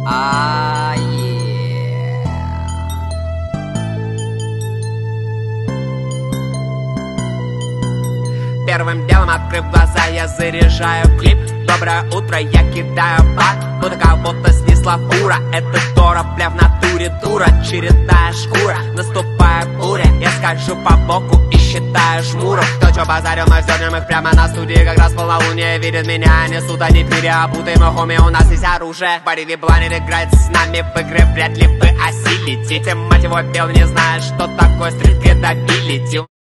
Первым делом, открыв глаза, я заряжаю клип. Доброе утро, я кидаю бак, будто кого-то снесла фура. Это Тора, бля, в натуре дура, чередная шкура. Наступает буря, я скольжу по боку и считаю жмуров. Кто чё базарил, мы вздернем их прямо на студии. Как раз полнолуние видит меня, несут они переобутые. Мы хоми, у нас есть оружие. Барили Бланер играет с нами в игры, вряд ли вы осилите. Мать его пел, не знает, что такое стрит-кредабилити.